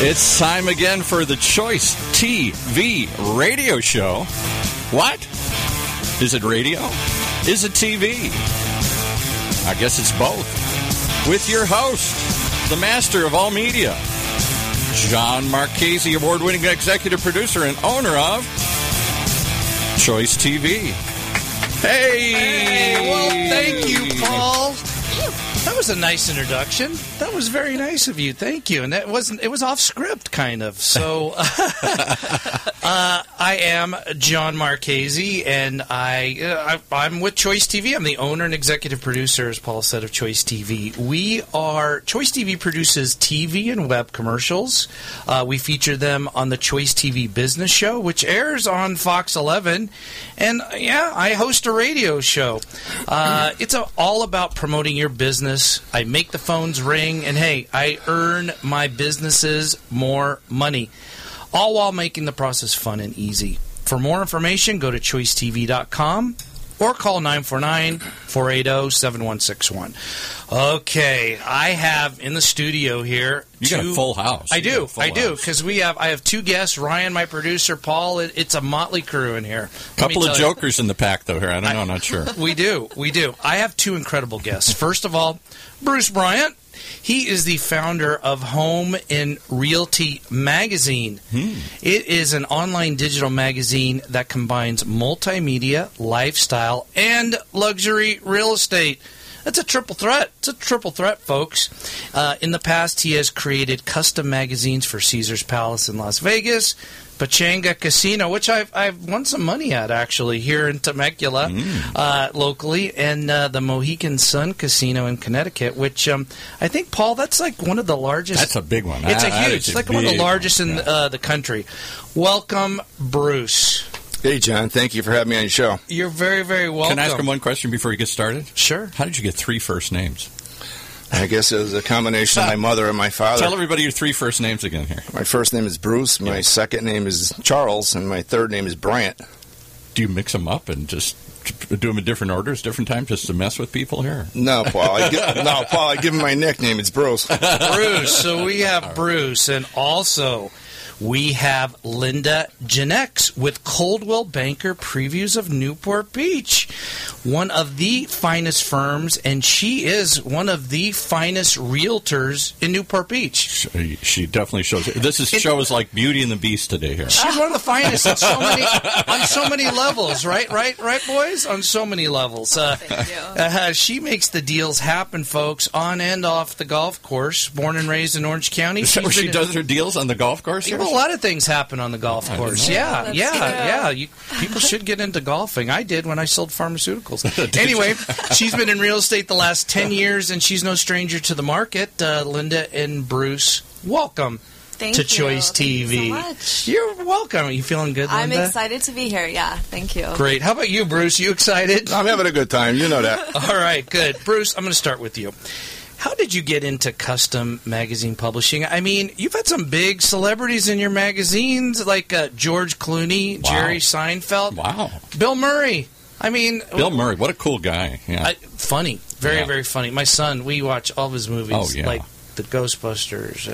It's time again for the Choice TV radio show. What? Is it radio? Is it TV? I guess it's both. With your host, the master of all media, John Marchese, award-winning executive producer and owner of Choice TV. Hey! Well, thank you, Paul. That was a nice introduction. That was very nice of you. Thank you. And it was off script, kind of. So I am John Marchese, and I'm with Choice TV. I'm the owner and executive producer, as Paul said, of Choice TV. Choice TV produces TV and web commercials. We feature them on the Choice TV Business Show, which airs on Fox 11. And, yeah, I host a radio show. It's all about promoting your business. I make the phones ring, and hey, I earn my businesses more money, all while making the process fun and easy. For more information, go to choicetv.com or call 949-480-7161. Okay, I have in the studio here. You got a full house. I do, because I have two guests, Ryan, my producer, Paul. It's a motley crew in here. Couple of jokers in the pack, though, here. I don't know, I'm not sure. We do. I have two incredible guests. First of all, Bruce Bryant. He is the founder of Home and Realty Magazine. It is an online digital magazine that combines multimedia, lifestyle, and luxury real estate. That's a triple threat. It's a triple threat, folks. In the past, he has created custom magazines for Caesars Palace in Las Vegas, Pechanga Casino, which I've won some money at, actually, here in Temecula, locally, and the Mohegan Sun Casino in Connecticut, which I think, Paul, that's like one of the largest. That's a big one. It's it's like one of the largest in the country. Welcome, Bruce. Hey, John. Thank you for having me on your show. You're very, very welcome. Can I ask him one question before we get started? Sure. How did you get three first names? I guess it was a combination of my mother and my father. Tell everybody your three first names again here. My first name is Bruce, my second name is Charles, and my third name is Bryant. Do you mix them up and just do them in different orders, different times, just to mess with people here? No, Paul. I give him my nickname. It's Bruce. Bruce. So we have Bruce, and also we have Linda Janex with Coldwell Banker Previews of Newport Beach, one of the finest firms, and she is one of the finest realtors in Newport Beach. She definitely shows it. This shows like Beauty and the Beast today here. She's one of the finest on so many levels, right, boys? On so many levels. Thank you. She makes the deals happen, folks, on and off the golf course. Born and raised in Orange County. So she does her deals on the golf course here? Well, a lot of things happen on the golf course. Yeah. People should get into golfing. I did when I sold pharmaceuticals. Anyway, she's been in real estate the last 10 years, and she's no stranger to the market. Linda and Bruce, welcome to Choice TV. Thank you so much. You're welcome. Are you feeling good, Linda? I'm excited to be here. Yeah, thank you. Great. How about you, Bruce? You excited? I'm having a good time. You know that. All right, good. Bruce, I'm going to start with you. How did you get into custom magazine publishing? I mean, you've had some big celebrities in your magazines, like George Clooney, Wow. Jerry Seinfeld, Wow. Bill Murray. I mean, Bill Murray, what a cool guy. Yeah. Funny. Very, very funny. My son, we watch all of his movies, like the Ghostbusters,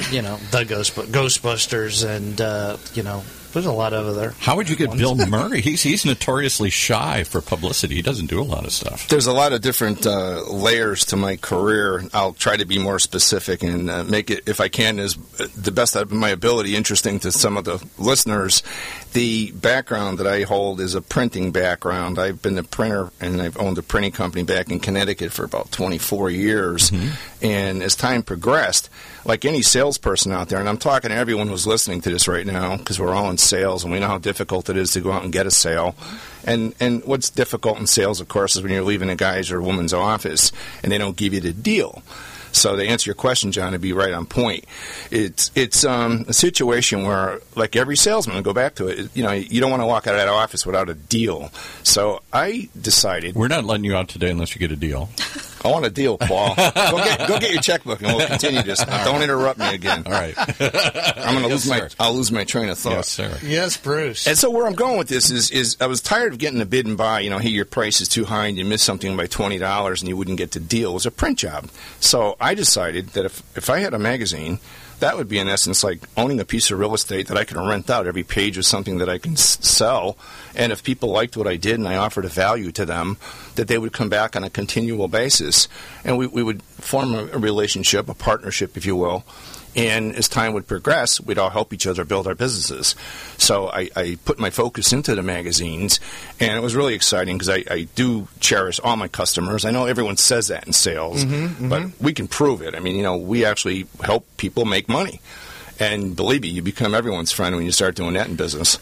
Ghostbusters, and, there's a lot of other. How would you get Bill Murray? He's notoriously shy for publicity. He doesn't do a lot of stuff. There's a lot of different layers to my career. I'll try to be more specific and make it, if I can, as the best of my ability, interesting to some of the listeners. The background that I hold is a printing background. I've been a printer, and I've owned a printing company back in Connecticut for about 24 years. And as time progressed, like any salesperson out there, and I'm talking to everyone who's listening to this right now, because we're all in sales, and we know how difficult it is to go out and get a sale. And what's difficult in sales, of course, is when you're leaving a guy's or a woman's office, and they don't give you the deal. So to answer your question, John, to be right on point, it's a situation where, like every salesman, I'll go back to it, you don't want to walk out of that office without a deal. So I decided... We're not letting you out today unless you get a deal. I want a deal, Paul. Go get your checkbook, and we'll continue this. Don't interrupt me again. All right. I'm going to I'll lose my train of thought. Yes, sir. Yes, Bruce. And so where I'm going with this is I was tired of getting a bid and buy. Hey, your price is too high, and you miss something by $20, and you wouldn't get the deal. It was a print job. So I decided that if I had a magazine that would be in essence like owning a piece of real estate that I can rent out. Every page is something that I can sell, and if people liked what I did and I offered a value to them, that they would come back on a continual basis, and we would form a relationship, a partnership, if you will. And as time would progress, we'd all help each other build our businesses. So I put my focus into the magazines, and it was really exciting because I do cherish all my customers. I know everyone says that in sales, but we can prove it. I mean, we actually help people make money. And believe me, you become everyone's friend when you start doing that in business.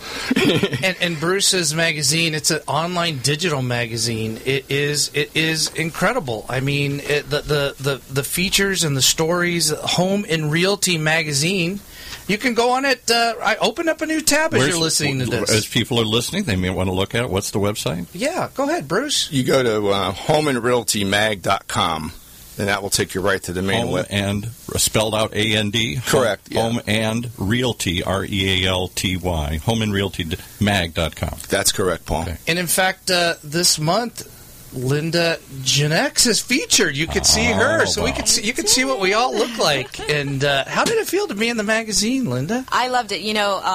and Bruce's magazine, it's an online digital magazine. It is incredible. I mean, the features and the stories. Home and Realty magazine. You can go on it. I opened up a new tab as you're listening to this. As people are listening, they may want to look at it. What's the website? Yeah, go ahead, Bruce. You go to homeandrealtymag.com. And that will take you right to the main Home and spelled out A-N-D? Correct. Yeah. Home and Realty, R-E-A-L-T-Y. Homeandrealtymag.com. That's correct, Paul. Okay. And in fact, this month, Linda Janex is featured. You could see her, so you could see what we all look like. And how did it feel to be in the magazine, Linda? I loved it.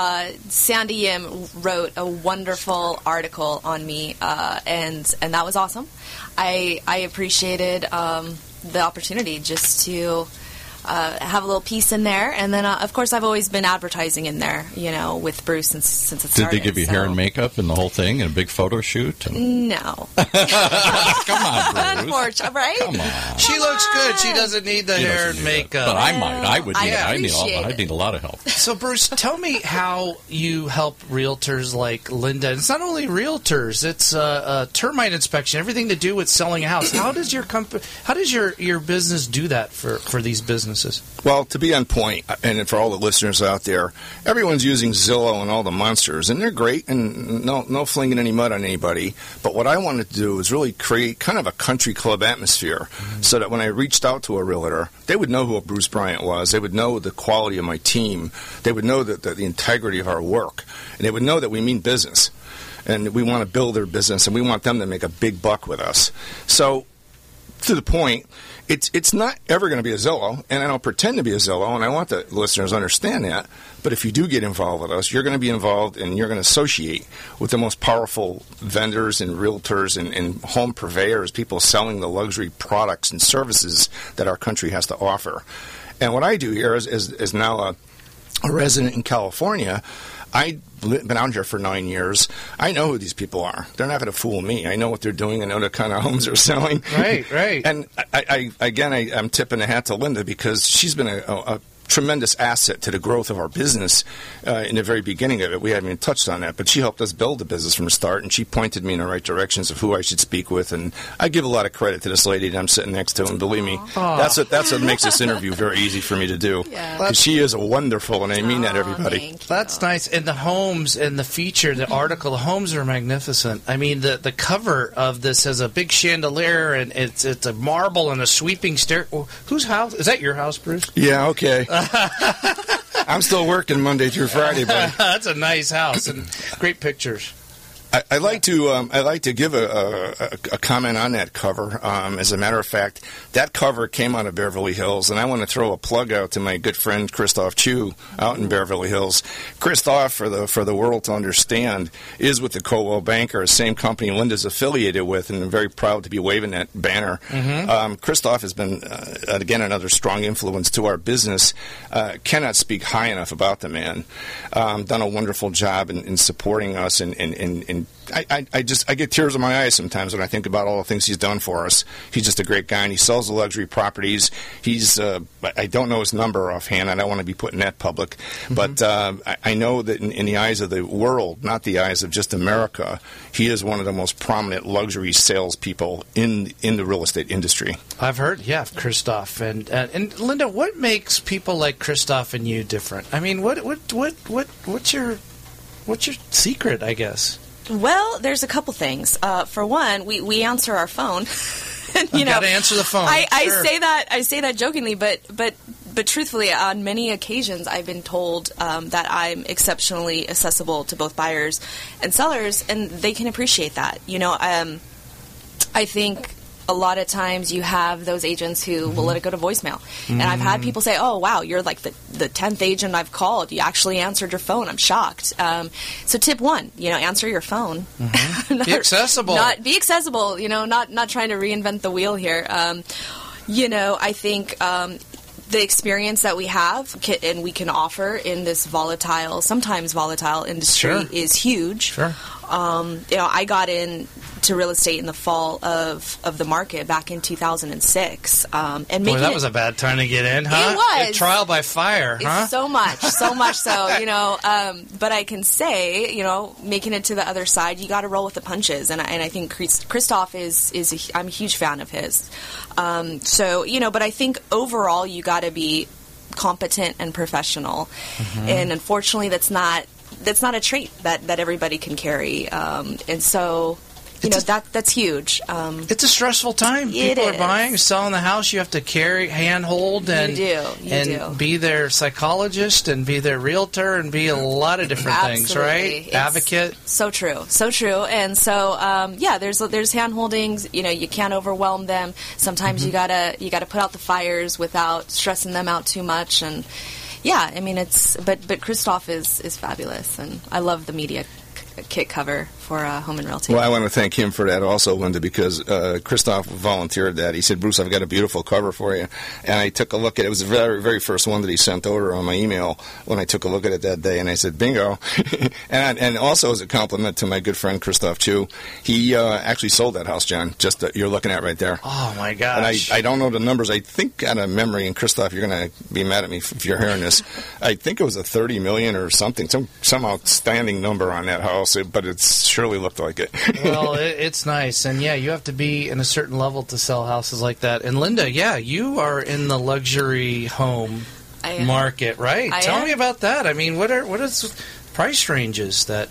Sandy Yim wrote a wonderful article on me, and that was awesome. I appreciated the opportunity just to have a little piece in there, and then of course I've always been advertising in there, with Bruce since it started. Did they give you hair and makeup and the whole thing and a big photo shoot? No. Come on, Bruce. Unfortunately, right? Come on. She looks good. She doesn't need the hair and makeup. But I might. I would. I need a lot of help. So, Bruce, tell me how you help realtors like Linda. It's not only realtors; it's termite inspection, everything to do with selling a house. How does your company? How does your business do that for these businesses? Well, to be on point, and for all the listeners out there, everyone's using Zillow and all the monsters, and they're great, and no flinging any mud on anybody. But what I wanted to do was really create kind of a country club atmosphere, so that when I reached out to a realtor, they would know who Bruce Bryant was. They would know the quality of my team. They would know the integrity of our work, and they would know that we mean business, and we want to build their business, and we want them to make a big buck with us. So, to the point, it's not ever going to be a Zillow, and I don't pretend to be a Zillow, and I want the listeners to understand that. But if you do get involved with us, you're going to be involved, and you're going to associate with the most powerful vendors and realtors and home purveyors, people selling the luxury products and services that our country has to offer. And what I do here is now a resident in California. I've been out here for 9 years. I know who these people are. They're not going to fool me. I know what they're doing. I know the kind of homes they're selling. Right. And I'm tipping the hat to Linda because she's been a tremendous asset to the growth of our business in the very beginning of it. We haven't even touched on that, but she helped us build the business from the start, and she pointed me in the right directions of who I should speak with. And I give a lot of credit to this lady that I'm sitting next to, and believe me, that's what makes this interview very easy for me to do. Because she is wonderful, and I mean that, everybody. That's nice. And the homes and the feature, the article, the homes are magnificent. I mean, the cover of this has a big chandelier, and it's a marble and a sweeping stair. Whose house? Is that your house, Bruce? Yeah, okay. I'm still working Monday through Friday, buddy. That's a nice house and great pictures. I like to give a comment on that cover. As a matter of fact, that cover came out of Beverly Hills, and I want to throw a plug out to my good friend Christoph Chu out in Beverly Hills. Christoph, for the world to understand, is with the Coldwell Banker, same company Linda's affiliated with, and I'm very proud to be waving that banner. Christoph has been again another strong influence to our business. Cannot speak high enough about the man. Done a wonderful job in supporting us and I get tears in my eyes sometimes when I think about all the things he's done for us. He's just a great guy, and he sells the luxury properties. He's I don't know his number offhand. I don't want to be putting that public, but I know that in the eyes of the world, not the eyes of just America, he is one of the most prominent luxury salespeople in the real estate industry. I've heard, of Christoph and Linda. What makes people like Christoph and you different? I mean, what's your secret, I guess? Well, there's a couple things. For one, we answer our phone. You got to answer the phone. I say that jokingly, but truthfully, on many occasions, I've been told that I'm exceptionally accessible to both buyers and sellers, and they can appreciate that. I think a lot of times you have those agents who will let it go to voicemail. And I've had people say, oh, wow, you're like the 10th agent I've called. You actually answered your phone. I'm shocked. So tip one, answer your phone. Be accessible. Be accessible, not trying to reinvent the wheel here. I think the experience that we have and we can offer in this sometimes volatile industry is huge. Sure. I got into real estate in the fall of the market back in 2006. And boy, that was a bad time to get in, huh? It was. Trial by fire, huh? So much so, but I can say, making it to the other side, you got to roll with the punches. And I think Christoph I'm a huge fan of his. But I think overall you got to be competent and professional. And unfortunately, that's not a trait that everybody can carry, and so that's huge. It's a stressful time. People are buying, selling the house. You have to handhold, and do. Be their psychologist, and be their realtor, and be a lot of different things, right? Advocate. So true, and so there's hand holdings. You can't overwhelm them. Sometimes you gotta put out the fires without stressing them out too much, and. Yeah, I mean but Christoph is fabulous, and I love the media kit cover for Home and Realty. Well, I want to thank him for that also, Linda, because Christoph volunteered that. He said, Bruce, I've got a beautiful cover for you. And I took a look at it. It was the very, very first one that he sent over on my email when I took a look at it that day, and I said, bingo. and also as a compliment to my good friend Christoph Chu, he actually sold that house, John, just that you're looking at right there. Oh, my gosh. And I don't know the numbers. I think out of memory, and Christoph, you're going to be mad at me if you're hearing this, I think it was a $30 million or something, some outstanding number on that house, but it surely looked like it. Well, it's nice. And, you have to be in a certain level to sell houses like that. And, Linda, you are in the luxury home market, right? Tell me about that. I mean, what is price ranges that...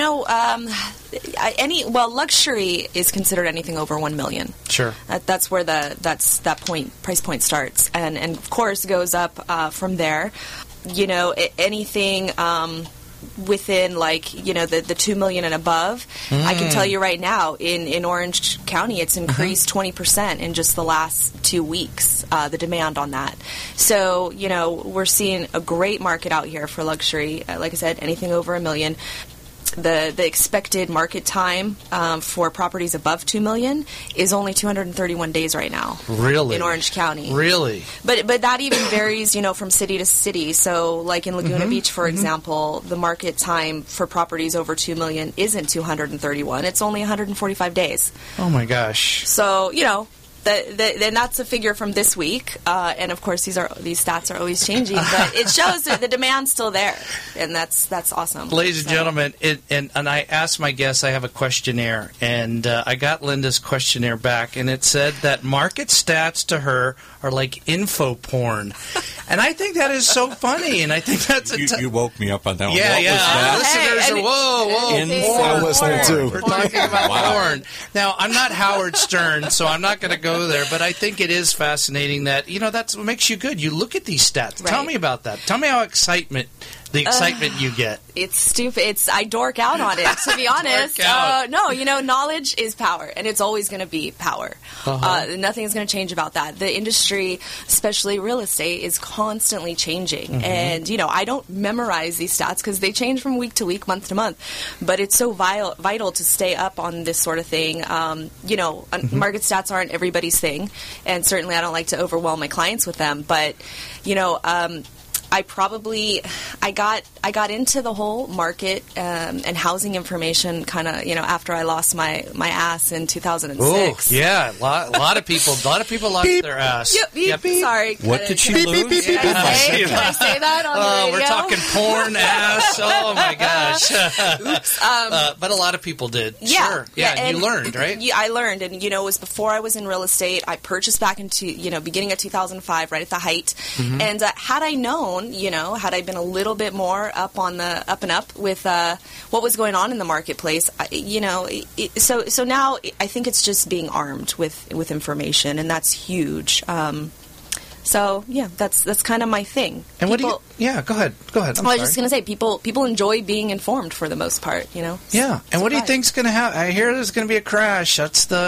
luxury is considered anything over $1 million. Sure. That's where price point starts. And of course, goes up from there. Anything... within the 2 million and above, I can tell you right now in Orange County it's increased 20% in just the last 2 weeks, the demand on that. So we're seeing a great market out here for luxury. Like I said, anything over $1 million. The expected market time for properties above $2 million is only 231 days right now. Really? In Orange County. Really? But that even varies, from city to city. So, like in Laguna Beach, for example, the market time for properties over $2 million isn't 231. It's only 145 days. Oh my gosh. So, then that's a figure from this week, and of course these stats are always changing, but it shows that the demand's still there, and that's awesome. Ladies and gentlemen, and I asked my guests, I have a questionnaire, and I got Linda's questionnaire back, and it said that market stats to her are like info porn, and I think that is so funny, and I think that's you woke me up on that one. Yeah, what was that? Listeners are whoa, I'm listening too. We're talking about porn. Now, I'm not Howard Stern, so I'm not going to go there, but I think it is fascinating that that's what makes you good. You look at these stats. Right. Tell me about that. Tell me how excitement you get. It's stupid. I dork out on it, to be honest. Knowledge is power, and it's always going to be power. Nothing is going to change about that. The industry, especially real estate, is constantly changing. And, I don't memorize these stats because they change from week to week, month to month. But it's so vital to stay up on this sort of thing. Market stats aren't everybody's thing, and certainly I don't like to overwhelm my clients with them. But, I got into the whole market and housing information kind of after I lost my ass in 2006. Oh yeah, a lot of people lost their ass. Yep. Sorry. What did she lose? Can I say that on the radio? We're talking porn ass. Oh my gosh. Oops. But a lot of people did. Yeah. Sure. Yeah. And you learned, right? Yeah, I learned, and it was before I was in real estate. I purchased back into beginning of 2005, right at the height. And had I known, had I been a little bit more up and up with what was going on in the marketplace, so now I think it's just being armed with information, and that's huge. So yeah, that's kind of my thing. And go ahead. I was just going to say, people enjoy being informed for the most part, Yeah. And what do you think's going to happen? I hear there's going to be a crash. That's the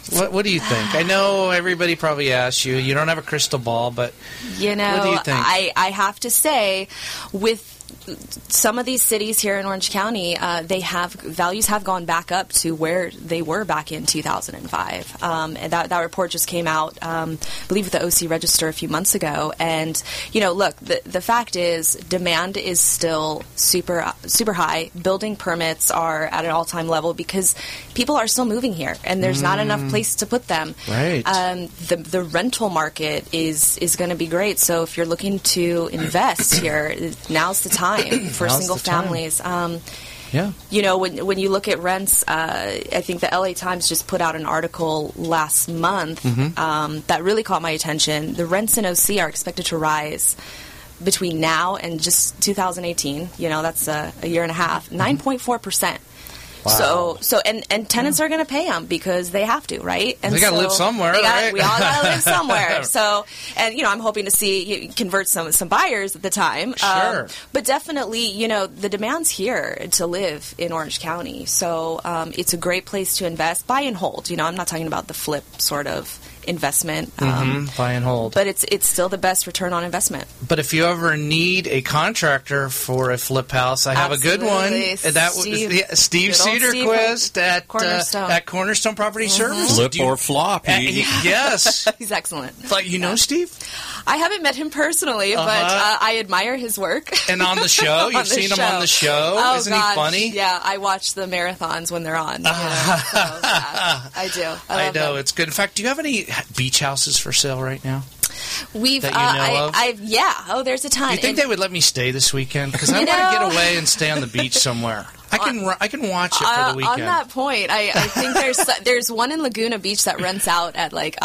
What do you think? I know everybody probably asks you. You don't have a crystal ball, but what do you think? I have to say, with some of these cities here in Orange County, values have gone back up to where they were back in 2005. And that report just came out, I believe, with the OC Register a few months ago. And look, the fact is, demand is still super high. Building permits are at an all-time level because people are still moving here, and there's not enough place to put them. Right. The rental market is going to be great. So if you're looking to invest here, now's the time for single families. Yeah. When you look at rents, I think the LA Times just put out an article last month that really caught my attention. The rents in OC are expected to rise between now and just 2018. That's a year and a half, 9.4%. Wow. So tenants are going to pay them because they have to, right? And they got to live somewhere, right? We all got to live somewhere. So, and I'm hoping to see convert some buyers at the time. Sure. But definitely, the demand's here to live in Orange County. So it's a great place to invest. Buy and hold. I'm not talking about the flip sort of investment. Buy and hold. But it's still the best return on investment. But if you ever need a contractor for a flip house, I have a good one. That was Steve Cedarquist at Cornerstone Property Service. Flip or flop. Yes. He's excellent. But Steve? I haven't met him personally, but I admire his work. And on the show? You've seen him on the show? Oh, Isn't gosh. he funny? Yeah, I watch the marathons when they're on. I do. I know. Them. It's good. In fact, do you have any beach houses for sale right now? We've that you know of? Yeah. Oh, there's a ton. Do you think they would let me stay this weekend? Because I want to get away and stay on the beach somewhere. I can watch it for the weekend. On that point, I think there's one in Laguna Beach that rents out at like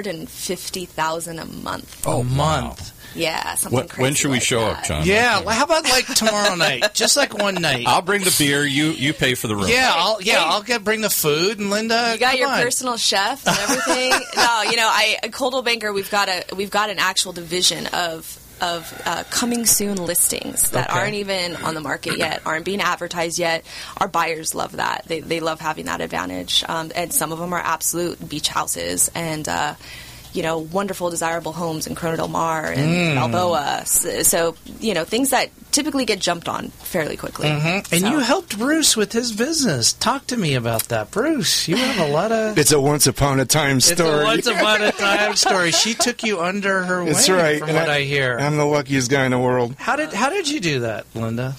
$150,000 a month. Oh, a month. Yeah, something crazy. When should we show up, John? Yeah, how about like tomorrow night? Just like one night. I'll bring the beer. You pay for the room. Yeah, I'll bring the food, and Linda, you got your personal chef and everything. No, Coldwell Banker, we've got an actual division of coming soon listings that aren't even on the market yet, aren't being advertised yet. Our buyers love that. They love having that advantage, and some of them are absolute beach houses and. Wonderful, desirable homes in Corona del Mar and Balboa. So, things that typically get jumped on fairly quickly. Mm-hmm. And you helped Bruce with his business. Talk to me about that. Bruce, you have a lot of... It's a once upon a time story. It's a once upon a time story. She took you under her wing, right. from what I hear. I'm the luckiest guy in the world. How did you do that, Linda?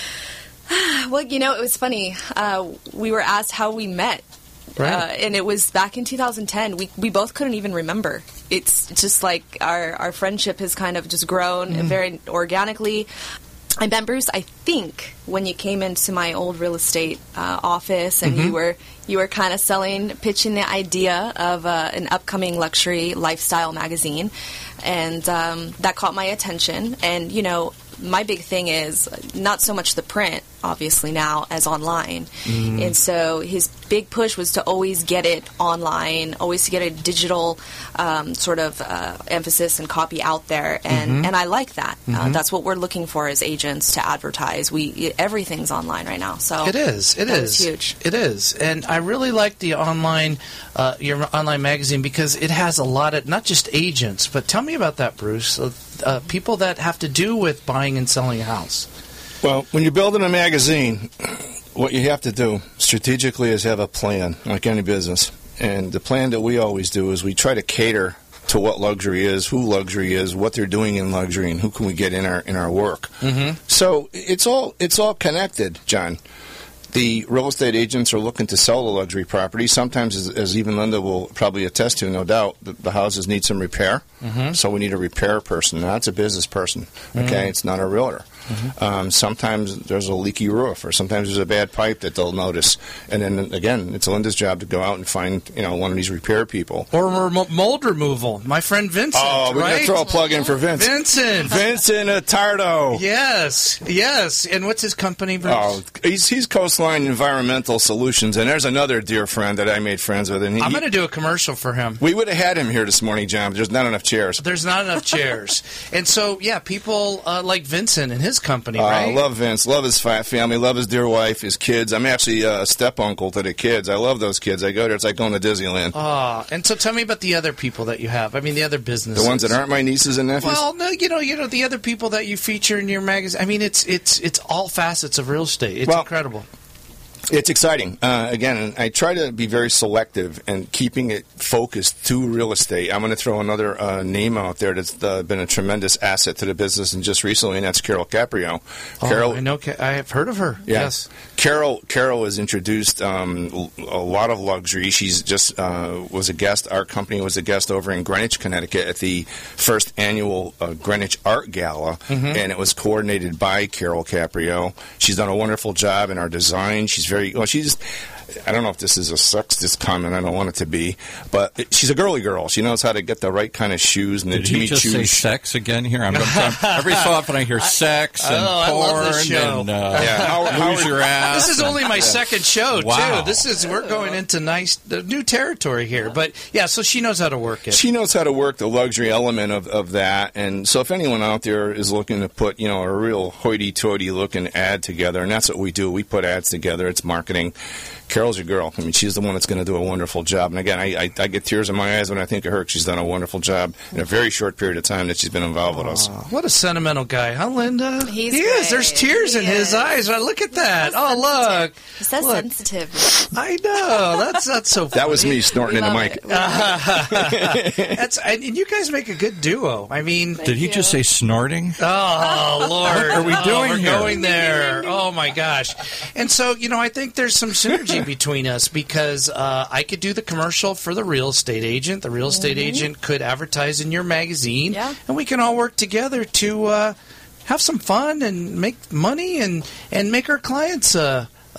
Well, it was funny. We were asked how we met. Right. And it was back in 2010. We both couldn't even remember. It's just like our friendship has kind of just grown very organically. I met Bruce, I think, when you came into my old real estate office, and you were kind of pitching the idea of an upcoming luxury lifestyle magazine, and that caught my attention. And my big thing is not so much the print, obviously, now as online. And so his big push was to always get it online, always to get a digital sort of emphasis and copy out there. And I like that. That's what we're looking for as agents to advertise. Everything's online right now. So it is. It is huge. It is. And I really like the online, your online magazine, because it has a lot of, not just agents, but tell me about that, Bruce. People that have to do with buying and selling a house. Well, when you're building a magazine, what you have to do strategically is have a plan, like any business. And the plan that we always do is we try to cater to what luxury is, who luxury is, what they're doing in luxury, and who can we get in our work. So it's all connected, John. The real estate agents are looking to sell the luxury property. Sometimes, as even Linda will probably attest to, no doubt, the houses need some repair. So we need a repair person. Now, that's a business person. Okay, it's not a realtor. Sometimes there's a leaky roof, or sometimes there's a bad pipe that they'll notice. And then, again, it's Linda's job to go out and find one of these repair people. Or mold removal. My friend Vincent, Oh, we're going to throw a plug in for Vince. Vincent Attardo. Yes. And what's his company, Bruce? Oh, he's Coastline Environmental Solutions, and there's another dear friend that I made friends with. And I'm going to do a commercial for him. We would have had him here this morning, John, but there's not enough chairs. There's not enough chairs. And so, people like Vincent and his his company, I right? love Vince. Love his family. Love his dear wife, his kids. I'm actually a step-uncle to the kids. I love those kids. I go there. It's like going to Disneyland. And so tell me about the other people that you have. I mean, the other businesses. The ones that aren't my nieces and nephews? Well, no, you know, the other people that you feature in your magazine. I mean, it's all facets of real estate. It's incredible. It's exciting. Again, I try to be very selective and keeping it focused to real estate. I'm going to throw another name out there that's been a tremendous asset to the business, and just recently, and that's Carol Caprio. Carol, I know. I have heard of her. Yeah. Yes. Carol has introduced a lot of luxury. She's just was a guest. Our company was a guest over in Greenwich, Connecticut, at the first annual Greenwich Art Gala, and it was coordinated by Carol Caprio. She's done a wonderful job in our design. She's I don't know if this is a sexist comment. I don't want it to be, but she's a girly girl. She knows how to get the right kind of shoes and the Jimmy Choo. Did he just say sex again here? Every so often I hear sex and porn. I love this show. And lose your ass. This is only my second show Wow. too. We're going into new territory here. But yeah, so she knows how to work it. She knows how to work the luxury element of that. And so if anyone out there is looking to put, a real hoity-toity looking ad together, and that's what we do. We put ads together. It's marketing. Carol's your girl. I mean, she's the one that's going to do a wonderful job. And again, I get tears in my eyes when I think of her. She's done a wonderful job in a very short period of time that she's been involved with us. What a sentimental guy, huh, Linda? He is. There's tears in his eyes. Right, look at that. Look. He's so sensitive. I know. That's so funny. That was me snorting in the mic. And you guys make a good duo. I mean, did he just say snorting? Oh, Lord. What are we doing we're here? Going there. Oh, my gosh. And so, I think there's some synergy between us because I could do the commercial for the real estate agent. The real estate agent could advertise in your magazine. Yeah. And we can all work together to have some fun and make money and make our clients it's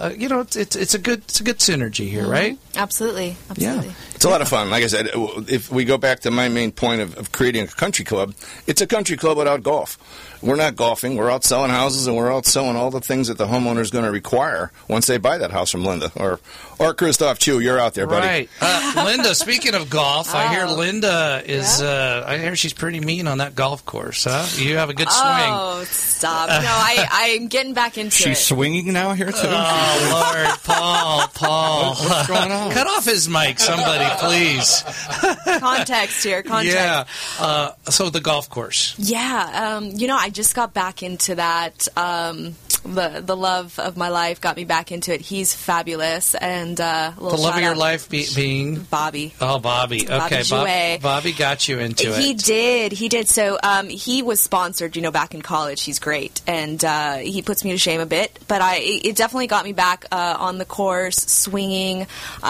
a good synergy here, right? Absolutely. Yeah. It's a lot of fun. Like I said, if we go back to my main point of creating a country club, it's a country club without golf. We're not golfing. We're out selling houses, and we're out selling all the things that the homeowner is going to require once they buy that house from Linda or Christoph Chu. You're out there, buddy. Right. Linda, speaking of golf, I hear Linda is, I hear she's pretty mean on that golf course, huh? You have a good swing. Oh, stop. No, I'm getting back into it. She's swinging now here, too? Oh, Lord. Paul. What's going on? Cut off his mic, somebody, please. Context here. Yeah. So the golf course. Yeah. I just got back into that. The love of my life got me back into it. He's fabulous. And the love of your life being? Bobby. Oh, Bobby. Okay. Bobby got you into it. He did. So he was sponsored, back in college. He's great. And he puts me to shame a bit. But it definitely got me back on the course, swinging.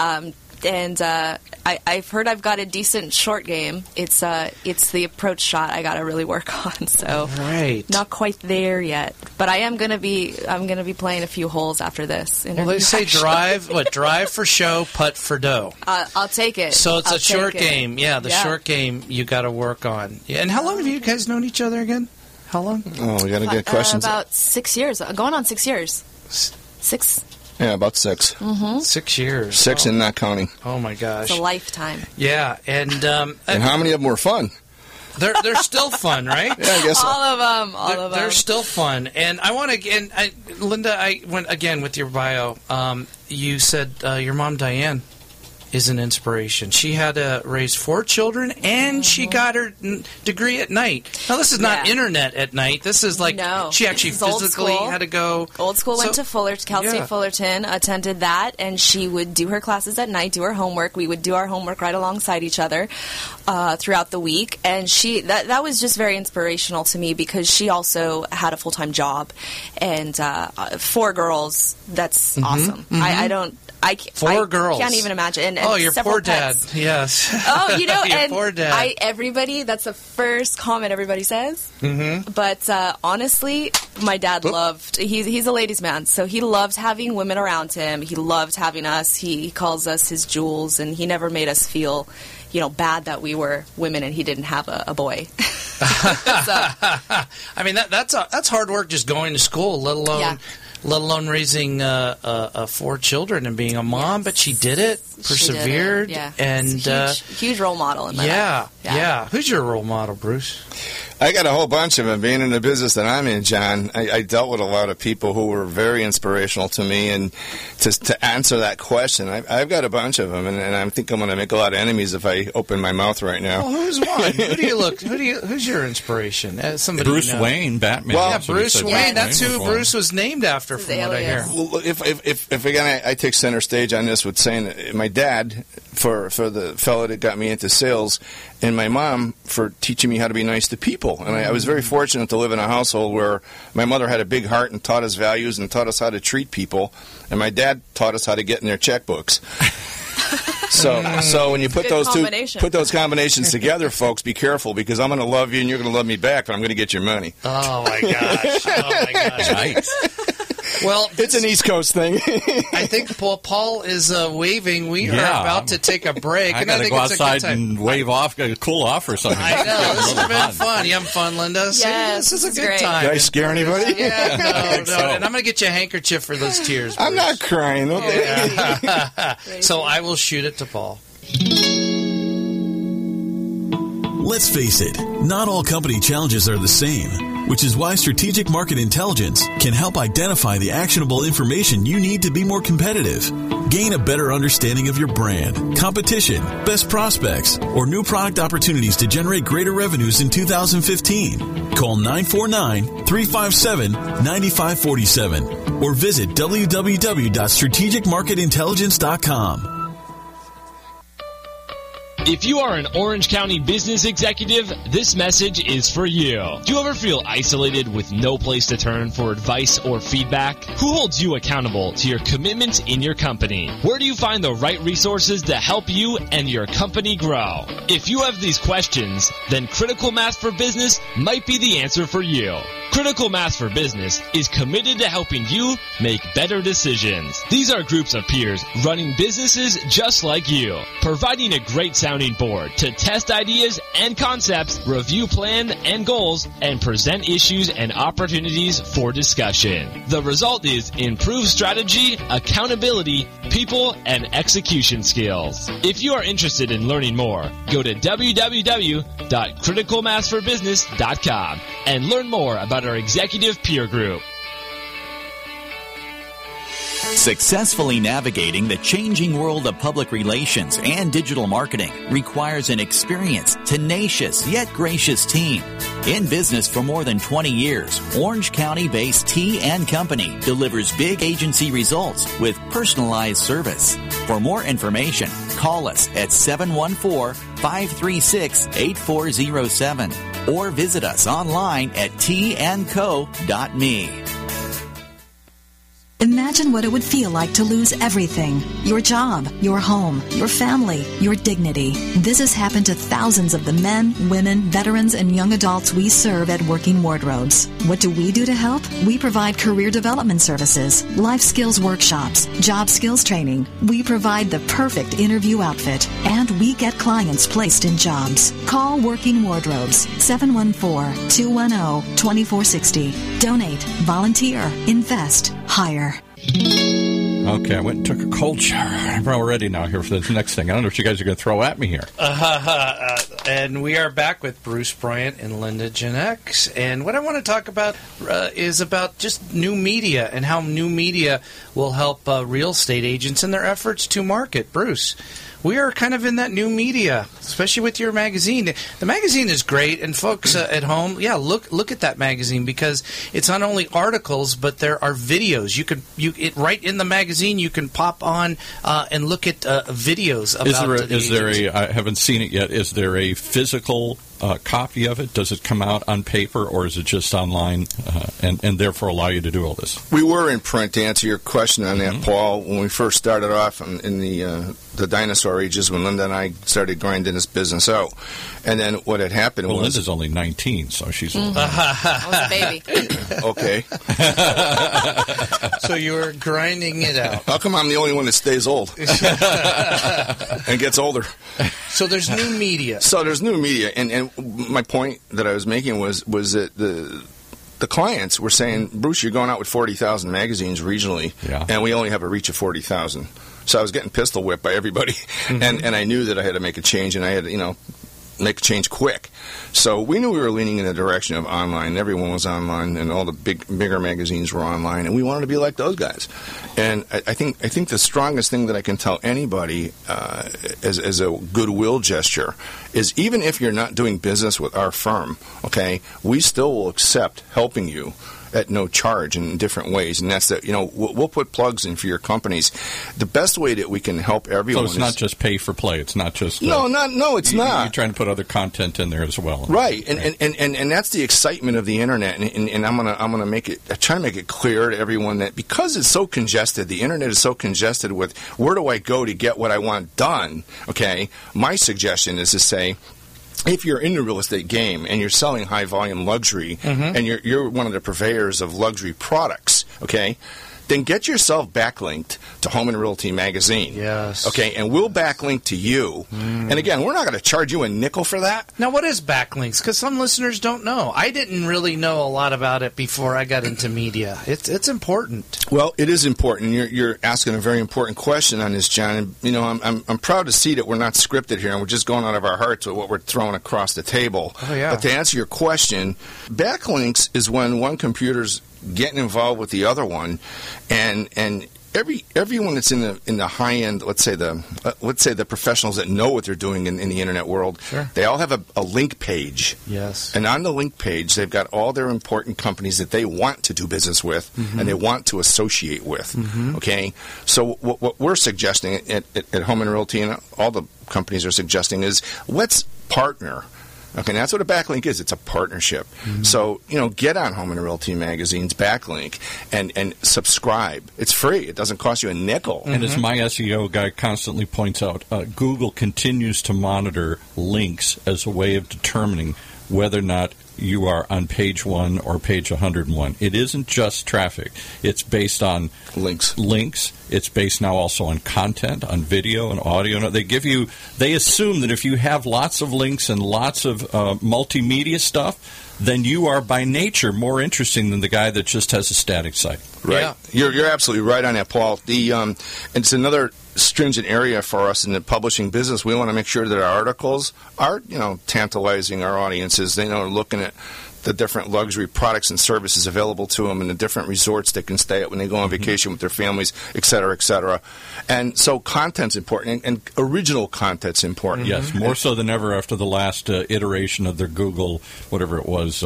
And I've heard I've got a decent short game. It's the approach shot I got to really work on. So not quite there yet, but I'm gonna be playing a few holes after this interview. Well, they say drive for show, putt for dough. I'll take it. So it's a short game. Yeah, the short game you got to work on. Yeah. And how long have you guys known each other again? How long? Oh, we got to get questions. About 6 years. Going on 6 years. 6. Yeah, about 6. Mm-hmm. 6 years. 6 and not counting. Oh my gosh, it's a lifetime. Yeah, and how many of them were fun? They're still fun, right? Yeah, I guess so. All of them. They're still fun. And I want to, Linda, I went again with your bio. You said your mom Diane is an inspiration. She had to raise 4 children, and she got her degree at night. Now, this is not internet at night. This is like she actually physically had to go. Old school, went to Cal State Fullerton, attended that, and she would do her classes at night, do her homework. We would do our homework right alongside each other throughout the week. And that was just very inspirational to me because she also had a full-time job. And 4 girls, that's awesome. Four girls. I can't even imagine. And your poor dad. Yes. Oh, your and poor dad. Everybody, that's the first comment everybody says. Mm-hmm. But honestly, my dad loved, he's a ladies' man, so he loved having women around him. He loved having us. He calls us his jewels, and he never made us feel, bad that we were women and he didn't have a boy. I mean, that's hard work just going to school, let alone raising 4 children and being a mom. Yes. But she did it, persevered, she did it. And huge role model in my life. Yeah. Who's your role model, Bruce? I got a whole bunch of them. Being in the business that I'm in, John, I dealt with a lot of people who were very inspirational to me. And to answer that question, I've got a bunch of them, and I think I'm going to make a lot of enemies if I open my mouth right now. Well, who's one? Who's your inspiration? Somebody Bruce you know. Wayne, Batman. Well, Bruce Wayne. That's who Bruce was named after, from what I hear. Well, if again, I take center stage on this with saying that my dad, for the fellow that got me into sales, and my mom for teaching me how to be nice to people. And I was very fortunate to live in a household where my mother had a big heart and taught us values and taught us how to treat people, and my dad taught us how to get in their checkbooks. So when you put those combinations together, folks, be careful, because I'm going to love you and you're going to love me back, but I'm going to get your money. Oh my gosh! Nice. Well, it's an East Coast thing. I think Paul is waving. We are about to take a break. I got to go outside and wave off, cool off or something. I know. This has been fun. You having fun, Linda? Yes, this is a good great. time. Did I scare anybody? Yeah, no. And I'm going to get you a handkerchief for those tears, Bruce. I'm not crying, okay? Yeah. So I will shoot it to Paul. Let's face it, not all company challenges are the same, which is why Strategic Market Intelligence can help identify the actionable information you need to be more competitive. Gain a better understanding of your brand, competition, best prospects, or new product opportunities to generate greater revenues in 2015. Call 949-357-9547 or visit www.strategicmarketintelligence.com. If you are an Orange County business executive, this message is for you. Do you ever feel isolated with no place to turn for advice or feedback? Who holds you accountable to your commitments in your company? Where do you find the right resources to help you and your company grow? If you have these questions, then Critical Mass for Business might be the answer for you. Critical Mass for Business is committed to helping you make better decisions. These are groups of peers running businesses just like you, providing a great sounding board to test ideas and concepts, review plan and goals, and present issues and opportunities for discussion. The result is improved strategy, accountability, people, and execution skills. If you are interested in learning more, go to www.criticalmassforbusiness.com and learn more about our executive peer group. Successfully navigating the changing world of public relations and digital marketing requires an experienced, tenacious, yet gracious team. In business for more than 20 years, Orange County-based T & Company delivers big agency results with personalized service. For more information, call us at 714-536-8407 or visit us online at tandco.me. Imagine what it would feel like to lose everything. Your job, your home, your family, your dignity. This has happened to thousands of the men, women, veterans, and young adults we serve at Working Wardrobes. What do we do to help? We provide career development services, life skills workshops, job skills training. We provide the perfect interview outfit, and we get clients placed in jobs. Call Working Wardrobes, 714-210-2460. Donate, volunteer, invest, hire. Okay, I went and took a cold shower. We're all ready now here for the next thing. I don't know what you guys are going to throw at me here. And we are back with Bruce Bryant and Linda Janex. And what I want to talk about is about just new media and how new media will help real estate agents in their efforts to market. Bruce, we are kind of in that new media, especially with your magazine. The magazine is great, and folks at home, look at that magazine, because it's not only articles, but there are videos. Right in the magazine, you can pop on and look at videos about I haven't seen it yet. Is there a physical copy of it? Does it come out on paper, or is it just online and therefore allow you to do all this? We were in print, to answer your question on that, Paul. When we first started off in the dinosaur ages, when Linda and I started grinding this business out. And then what had happened was... Linda's only 19, so she's old. I was a baby. Okay. So you were grinding it out. How come I'm the only one that stays old and gets older? So there's new media. And my point that I was making was that the clients were saying, Bruce, you're going out with 40,000 magazines regionally, and we only have a reach of 40,000. So I was getting pistol whipped by everybody, and I knew that I had to make a change, and I had, make a change quick. So we knew we were leaning in the direction of online. Everyone was online, and all the bigger magazines were online, and we wanted to be like those guys. And I think the strongest thing that I can tell anybody as a goodwill gesture is, even if you're not doing business with our firm, okay, we still will accept helping you at no charge in different ways. And that's that, we'll put plugs in for your companies. The best way that we can help everyone. So it's not just pay for play. It's not just it's not. You're trying to put other content in there as well, right? And that's the excitement of the internet. And I'm gonna make it. I try to make it clear to everyone that because it's so congested, the internet is so congested with where do I go to get what I want done? Okay, my suggestion is to say, if you're in the real estate game and you're selling high volume luxury, and you're one of the purveyors of luxury products, okay, then get yourself backlinked to Home and Realty Magazine. Yes. Okay, and we'll backlink to you. And again, we're not going to charge you a nickel for that. Now, what is backlinks? Because some listeners don't know. I didn't really know a lot about it before I got into media. It's important. Well, it is important. You're asking a very important question on this, John. And, I'm proud to see that we're not scripted here and we're just going out of our hearts with what we're throwing across the table. Oh, yeah. But to answer your question, backlinks is when one computer's getting involved with the other one, and everyone that's in the high end, let's say the professionals that know what they're doing in the internet world, sure, they all have a link page. Yes. And on the link page, they've got all their important companies that they want to do business with and they want to associate with. Okay, so what we're suggesting at Home and Realty, and all the companies are suggesting, is let's partner. Okay, and that's what a backlink is. It's a partnership. So, get on Home and Realty Magazine's backlink and subscribe. It's free. It doesn't cost you a nickel. And as my SEO guy constantly points out, Google continues to monitor links as a way of determining whether or not you are on page 1 or page 101. It isn't just traffic. It's based on links. It's based now also on content, on video and audio. They assume that if you have lots of links and lots of multimedia stuff, then you are by nature more interesting than the guy that just has a static site. Right. Yeah. You're absolutely right on that, Paul. And it's another stringent area for us in the publishing business. We want to make sure that our articles are, tantalizing our audiences. They know, looking at the different luxury products and services available to them and the different resorts they can stay at when they go on vacation with their families, et cetera, et cetera. And so content's important, and original content's important. Yes, more so than ever after the last iteration of their Google, whatever it was,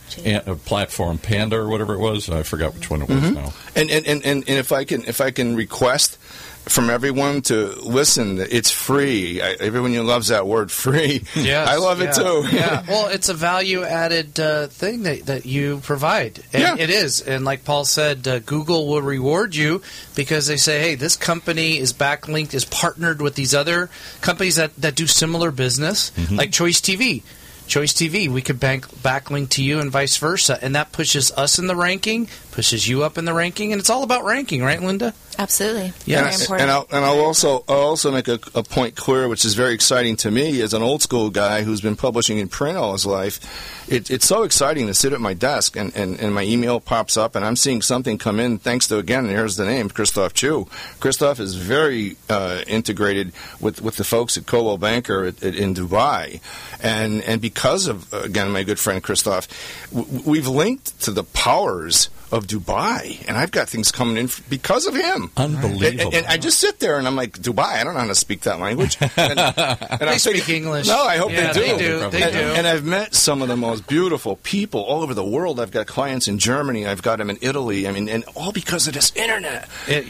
platform, Panda or whatever it was. I forgot which one it was now. And if I can request from everyone to listen, it's free. Everyone loves that word, free. Yes, I love it too. Yeah. Well, it's a value-added thing that you provide. And it is. And like Paul said, Google will reward you because they say, hey, this company is backlinked, is partnered with these other companies that do similar business, like Choice TV. Choice TV, we could backlink to you and vice versa, and that pushes us in the ranking, pushes you up in the ranking, and it's all about ranking, right, Linda? Absolutely. Yeah. Very important. And I'll also make a point clear, which is very exciting to me as an old school guy who's been publishing in print all his life. It's so exciting to sit at my desk and my email pops up and I'm seeing something come in thanks to, again, here's the name, Christoph Chu. Christoph is very integrated with the folks at Coldwell Banker in Dubai. And because of, again, my good friend Christoph, we've linked to the powers of Dubai, and I've got things coming in because of him. Unbelievable. And I just sit there and I'm like, Dubai, I don't know how to speak that language. And they speak English. No, I hope they do. They do. And I've met some of the most beautiful people all over the world. I've got clients in Germany. I've got them in Italy. I mean, and all because of this internet.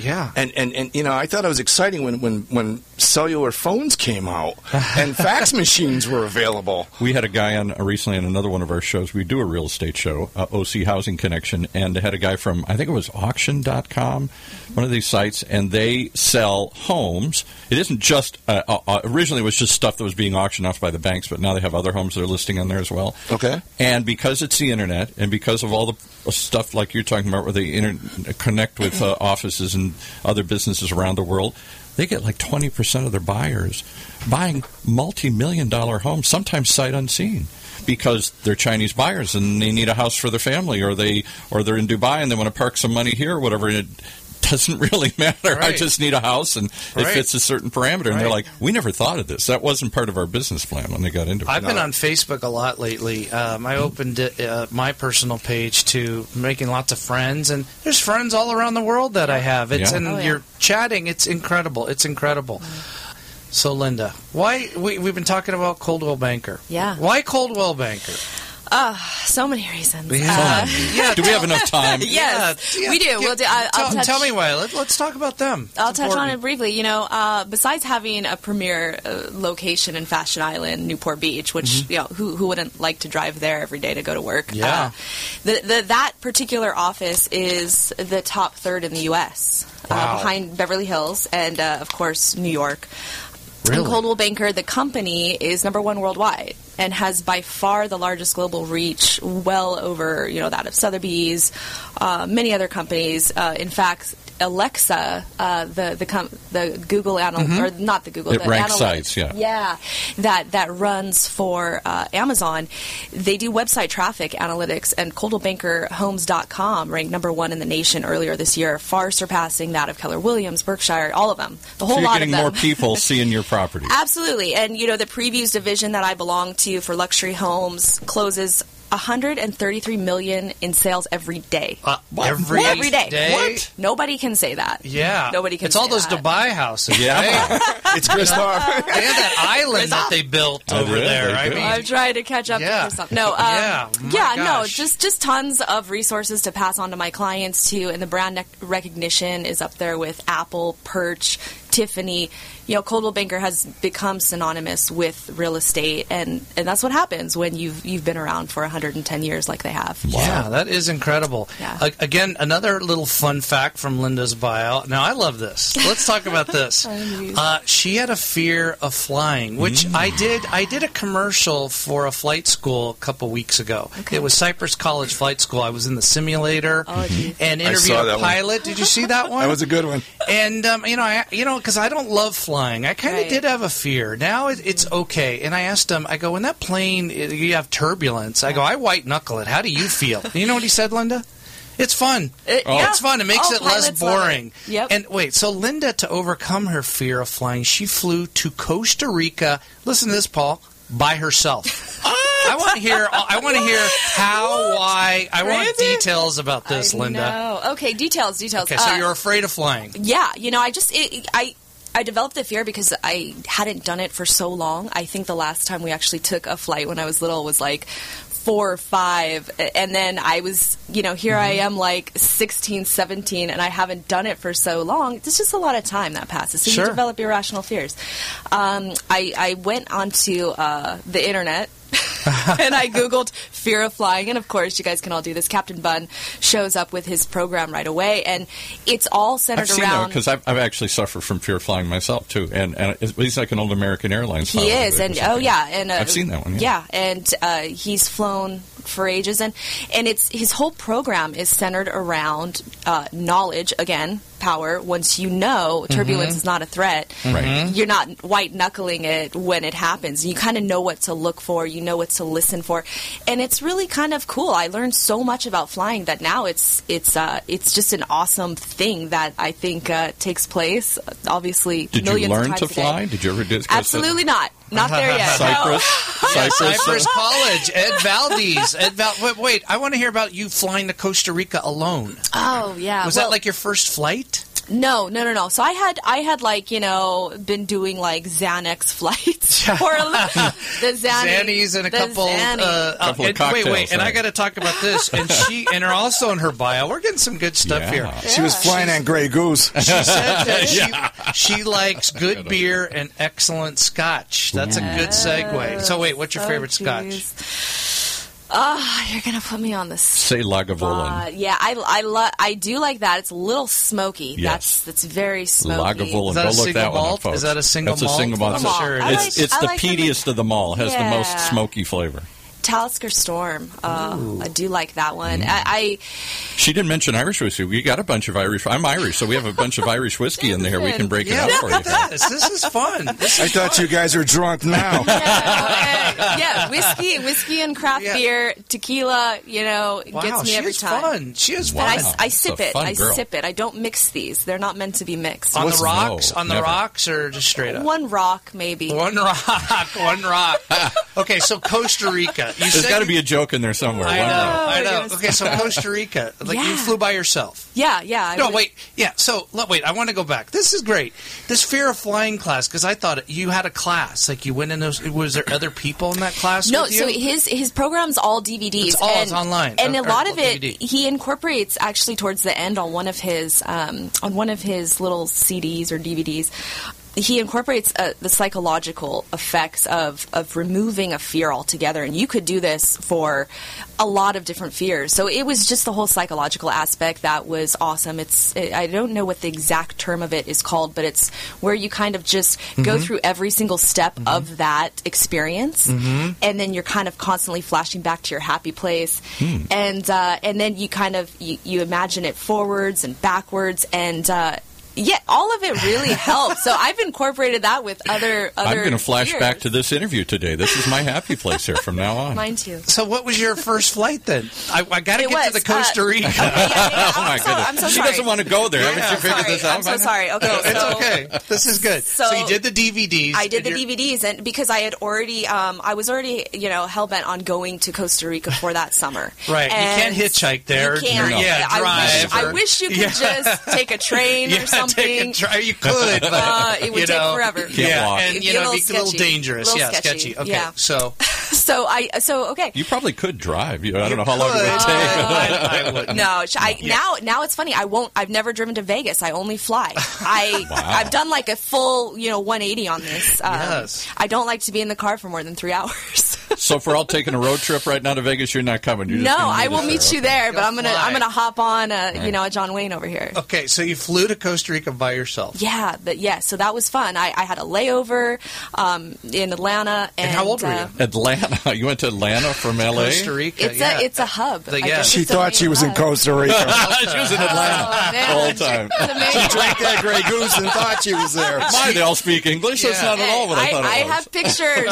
And I thought it was exciting when cellular phones came out and fax machines were available. We had a guy on recently on another one of our shows. We do a real estate show, OC Housing Connection, and had a guy from, I think it was auction.com, one of these sites, and they sell homes. It isn't just, originally it was just stuff that was being auctioned off by the banks, but now they have other homes they're listing on there as well. Okay. And because it's the internet, and because of all the stuff like you're talking about where they connect with offices and other businesses around the world, they get like 20% of their buyers buying multi-million-dollar homes, sometimes sight unseen, because they're Chinese buyers and they need a house for their family, or they're in Dubai and they want to park some money here or whatever. And doesn't really matter. I Right. just need a house, and it Right. fits a certain parameter. And they're Right. like, we never thought of this. That wasn't part of our business plan when they got into it. I've been on Facebook a lot lately. I opened my personal page to making lots of friends, and there's friends all around the world that I have. It's Yeah. and Oh, yeah. you're chatting. It's incredible. It's incredible. So, Linda, why we've been talking about Coldwell Banker? Yeah. Why Coldwell Banker? So many reasons. Yeah. Do we have enough time? Yes, Yeah. we do. We'll do. I'll touch. Tell me why. Let's talk about them. I'll It's touch on important. it briefly. You know, besides having a premier location in Fashion Island, Newport Beach, which you know, who wouldn't like to drive there every day to go to work? Yeah. That particular office is the top third in the U.S. Wow. Behind Beverly Hills and of course New York. Really? And Coldwell Banker, the company, is number one worldwide and has by far the largest global reach, well over that of Sotheby's, many other companies. In fact, Alexa, the Google or not the Google, It the ranks analytics, sites, yeah. that runs for Amazon. They do website traffic analytics, and ColdwellBankerHomes.com ranked number one in the nation earlier this year, far surpassing that of Keller Williams, Berkshire, all of them, the whole So you're lot getting of them. more people seeing your property. Absolutely. And, the previews division that I belong to for luxury homes closes $133 million in sales every day. Every day. What? Nobody can say that. Yeah. Nobody can It's all say those that. Dubai houses. Yeah. right? It's Christoph. They had that island that they built over did, there. they I did. mean, I'm trying to catch up Yeah. to Christoph. No, Yeah. My no, gosh. just tons of resources to pass on to my clients too, and the brand recognition is up there with Apple, Perch, Tiffany. Coldwell Banker has become synonymous with real estate, and that's what happens when you've been around for 110 years like they have. Yeah, that is incredible. Yeah. Again, another little fun fact from Linda's bio. Now, I love this. Let's talk about this. She had a fear of flying, which I did a commercial for a flight school a couple weeks ago. Okay. It was Cypress College Flight School. I was in the simulator geez. and I interviewed saw a that one. pilot. Did you see that one? That was a good one. And because I don't love flying, I kind of Right. did have a fear. Now it's okay. And I asked him, I go, when that plane you have turbulence, I go, I white knuckle it. How do you feel? And you know what he said, Linda? It's fun. It's fun. It makes it less pilots love it. boring. Yep. And wait, so Linda, to overcome her fear of flying, she flew to Costa Rica. Listen to this, Paul. By herself. I want to hear. I want to hear how, why. I want Crazy. details about this, Linda. No. Okay, details. Okay, so you're afraid of flying. Yeah, I developed the fear because I hadn't done it for so long. I think the last time we actually took a flight when I was little was like 4 or 5, and then I was, here I am like 16, 17, and I haven't done it for so long. It's just a lot of time that passes, so Sure. you develop irrational fears. I went onto the internet and I Googled fear of flying, and of course, you guys can all do this. Captain Bunn shows up with his program right away, and it's all centered I've seen that around... because I've actually suffered from fear of flying myself too, and he's like an old American Airlines. He pilot is, or and something. and I've seen that one. Yeah, and he's flown for ages, and it's his whole program is centered around knowledge. Again, power. Once you know turbulence is not a threat, Right. you're not white knuckling it when it happens. You kind of know what to look for. You know what to listen for, and it's really kind of cool. I learned so much about flying that now it's just an awesome thing that I think takes place. Obviously, Did you millions of learn times to a day. fly? Did you ever discuss Absolutely not. Not there yet. No. Cypress College, Ed Valdez. Wait, I want to hear about you flying to Costa Rica alone. Oh yeah. Was that like your first flight? No. So I had like been doing like Xanax flights or the Xannies and a couple. Couple of Wait, cocktails, and I right. got to talk about this. And her also in her bio. We're getting some good stuff Yeah. here. She was flying on Grey Goose. She said that she likes good beer and excellent scotch. That's a good segue. So wait, what's your favorite scotch? You're gonna put me on this. Say Lagavulin. Yeah, I do like that. It's a little smoky. Yes. That's very smoky. Lagavulin. Is that Go a look single that one up, malt? folks. Is that a single That's malt? a single malt. Single malt. Sure it I is. like- It's I the like them. peatiest of them all. It has the most Yeah. smoky flavor. Talisker Storm. I do like that one. She didn't mention Irish whiskey. We got a bunch of Irish. I'm Irish, so we have a bunch of Irish whiskey in there. We can break it up for you. This is fun. I thought you guys were drunk now. Whiskey and craft beer, tequila. Gets me every time. Fun. She is fun. And I sip it. I sip it. I don't mix these. They're not meant to be mixed. On the rocks? No, on the never. rocks or just straight up? One rock, maybe. One rock. Okay, so Costa Rica. There's got to be a joke in there somewhere. I know. Okay, so Costa Rica. You flew by yourself. Yeah. Wait. Yeah, so, wait, I want to go back. This is great. This fear of flying class, because I thought you had a class. Like, you went in those... Was there other people in that class with you? So his program's all DVDs. It's online. And a lot of it, DVD. he incorporates, actually, towards the end on one of his little CDs or DVDs. He incorporates the psychological effects of removing a fear altogether, and you could do this for a lot of different fears. So it was just the whole psychological aspect that was awesome. I don't know what the exact term of it is called, but it's where you kind of just go through every single step of that experience, and then you're kind of constantly flashing back to your happy place, and then you kind of you imagine it forwards and backwards, and all of it really helps. So I've incorporated that with other I'm going to flash fears. back to this interview today. This is my happy place here from now on. Mine too. So what was your first flight then? I got to get to the Costa Rica. Oh, my goodness. I'm so she sorry. doesn't want to go there. Haven't you figured this out? I'm so sorry. Okay, No, it's okay. This is good. So you did the DVDs. I did the DVDs, and because I had already, I was already, hell bent on going to Costa Rica for that summer. Right. And you can't hitchhike there. You can't. Drive. I wish you could just take a train or something. You could, but it would take forever. walk. And It'd be it'd be a little dangerous. sketchy. Okay, Yeah. so okay. You probably could drive. I don't know how long it would take. I wouldn't. No, now it's funny. I've never driven to Vegas. I only fly. I've done like a full 180 on this. Yes. I don't like to be in the car for more than 3 hours. So if we're all taking a road trip right now to Vegas, you're not coming. You're just No, gonna I will us meet there. you there, but You'll I'm gonna fly. hop on a John Wayne over here. Okay, so you flew to Costa Rica by yourself. So that was fun. I had a layover in Atlanta. And how old were you? Atlanta. You went to Atlanta from L.A.? Costa Rica. It's a hub. I guess She it's a thought main she was in hub. Costa Rica. She was in Atlanta the whole time. She drank that Grey Goose and thought she was there. Why, they all speak English? That's not at all what I thought it was. I have pictures.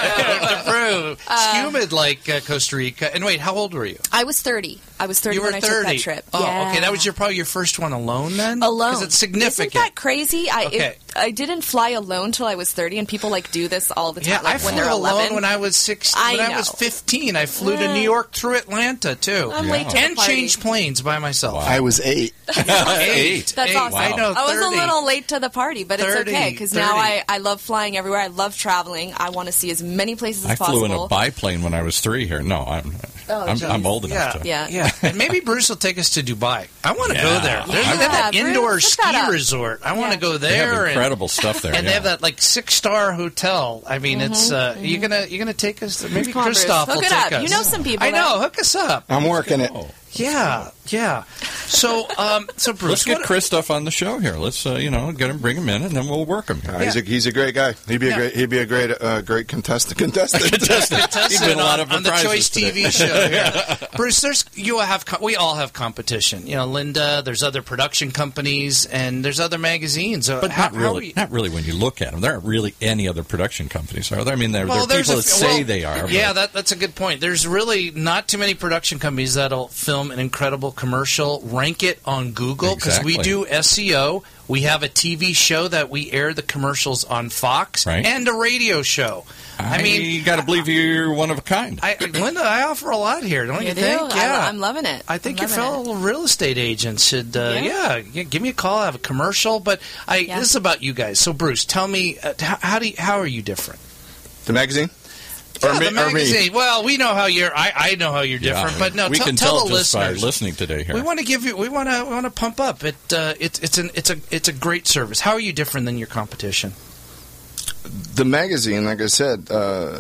To prove. Humid like Costa Rica. And wait, how old were you? I was 30. I was 30 You were when I 30. took that trip. Oh, Yeah. okay. That was probably your first one alone then? Alone. Because it's significant. Isn't that crazy? Okay. I didn't fly alone till I was 30, and people do this all the time. Yeah, I when flew they're alone 11. when I was 16. I When I know. was 15, I flew to New York through Atlanta too, I'm late to the and party. changed planes by myself. I was 8. Eight. That's awesome. I know. I was 30. a little late to the party, but 30, it's okay because now 30. I love flying everywhere. I love traveling. I want to see as many places as I possible. flew in a biplane when I was 3 here. No, I'm old enough to. Yeah. And maybe Bruce will take us to Dubai. I want to go there. There's Yeah, that Bruce, indoor look ski that up. resort. I want to go They have there. incredible stuff there. And they have that 6-star hotel. I mean, it's you're gonna take us. Maybe Come on, Bruce. Christoph will Hook it take up. us. You know some people I know. there. Hook us up. I'm working it. Yeah. So Bruce, Let's get Christoph on the show here. Let's get him, bring him in, and then we'll work him. He's a great guy. He'd be a great contestant. He's been a lot of on the prizes Choice today. TV show. Yeah. Bruce, we all have competition. Linda, there's other production companies, and there's other magazines. But not really when you look at them. There aren't really any other production companies, are there? I mean, there are people that say they are. Yeah, but that's a good point. There's really not too many production companies that'll film an incredible commercial, rank it on Google, because we do SEO. We have a TV show that we air the commercials on Fox, and a radio show. I mean, you got to believe you're one of a kind. Linda, I offer a lot here, don't you think? Yeah, I'm loving it. I think your fellow real estate agents should, give me a call. I have a commercial, but this is about you guys. So, Bruce, tell me, how are you different? The magazine? The magazine. Well, we know how you're. I know how you're different, but no. We can tell tell the just by listeners. listening today here. We want to give you. We want to pump up. It's a great service. How are you different than your competition? The magazine, like I said,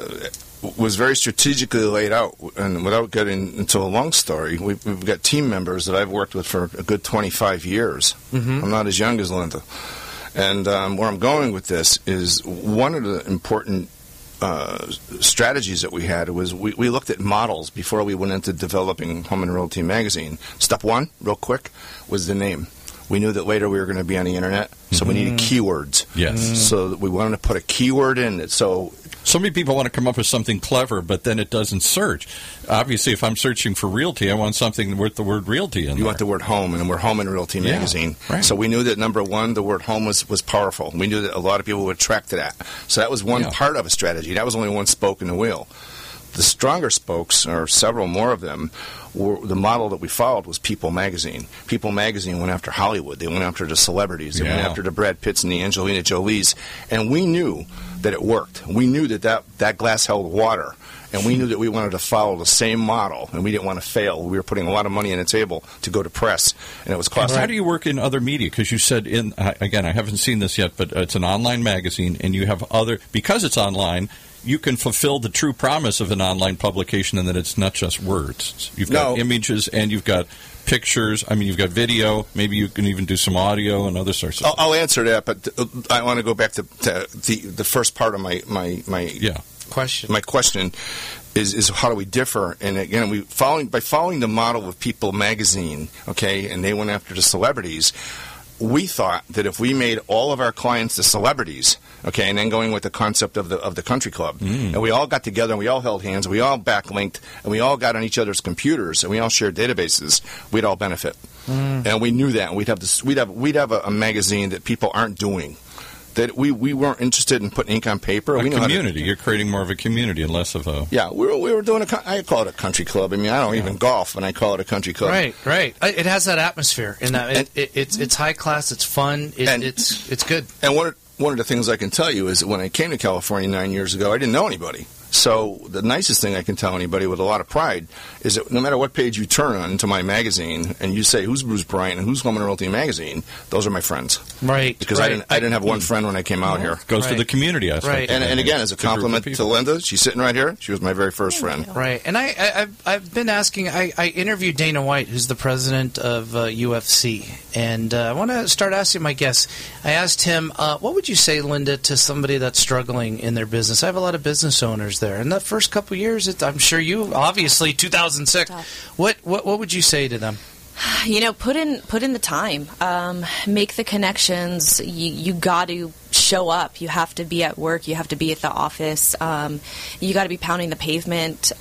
was very strategically laid out, and without getting into a long story, we've got team members that I've worked with for a good 25 years. Mm-hmm. I'm not as young as Linda. And where I'm going with this is one of the important strategies that we had was we looked at models before we went into developing Home and Realty Magazine. Step one, real quick, was the name. We knew that later we were going to be on the internet, so we needed keywords. Yes. So that we wanted to put a keyword in it. So many people want to come up with something clever, but then it doesn't search. Obviously, if I'm searching for realty, I want something with the word realty in there. You want the word home, and we're Home and Realty Magazine. Right. So we knew that, number one, the word home was powerful. We knew that a lot of people would attract to that. So that was one part of a strategy. That was only one spoke in the wheel. The stronger spokes, or several more of them, were the model that we followed was People Magazine. People Magazine went after Hollywood. They went after the celebrities. They went after the Brad Pitts and the Angelina Jolies. And we knew that it worked. We knew that glass held water. And we knew that we wanted to follow the same model, and we didn't want to fail. We were putting a lot of money on the table to go to press, and it was costing. How do you work in other media? Because you said, again, I haven't seen this yet, but it's an online magazine, and you have because it's online, you can fulfill the true promise of an online publication in that it's not just words. You've got images and you've got pictures. I mean, you've got video. Maybe you can even do some audio and other sorts of stuff. I'll answer that, but I want to go back to the first part of my question. My question is how do we differ? And again, by following the model of People Magazine, okay, and they went after the celebrities. We thought that if we made all of our clients the celebrities, okay, and then going with the concept of the country club, and we all got together and we all held hands, we all backlinked, and we all got on each other's computers, and we all shared databases, we'd all benefit. And we knew that, and we'd have a magazine that people aren't doing. That we weren't interested in putting ink on paper. A community. You're creating more of a community and less of a... Yeah, we were doing I call it a country club. I mean, I don't even golf, and I call it a country club. Right. It has that atmosphere, and it's high class, it's fun, it's good. And one of the things I can tell you is that when I came to California 9 years ago, I didn't know anybody. So the nicest thing I can tell anybody with a lot of pride is that no matter what page you turn on to my magazine and you say, who's Bruce Bryant and who's Home and Realty Magazine, those are my friends. Right. Because I didn't have one friend when I came out here. Goes to the community aspect. Right. And again, as a compliment to Linda, she's sitting right here. She was my very first friend. Right. And I've been asking, I interviewed Dana White, who's the president of UFC, and I want to start asking my guests. I asked him, what would you say, Linda, to somebody that's struggling in their business? I have a lot of business owners there. In the first couple of years, I'm sure you, obviously, 2006, what would you say to them? Put in the time. Make the connections. You got to show up. You have to be at work. You have to be at the office. You got to be pounding the pavement.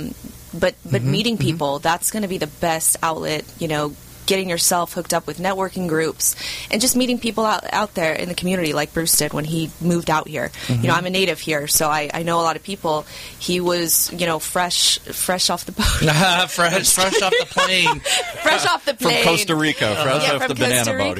But meeting people, that's going to be the best outlet, getting yourself hooked up with networking groups and just meeting people out there in the community like Bruce did when he moved out here. I'm a native here, so I know a lot of people. He was, fresh off the boat. fresh off the plane. Fresh off the plane. From Costa Rica. Fresh off the banana boat.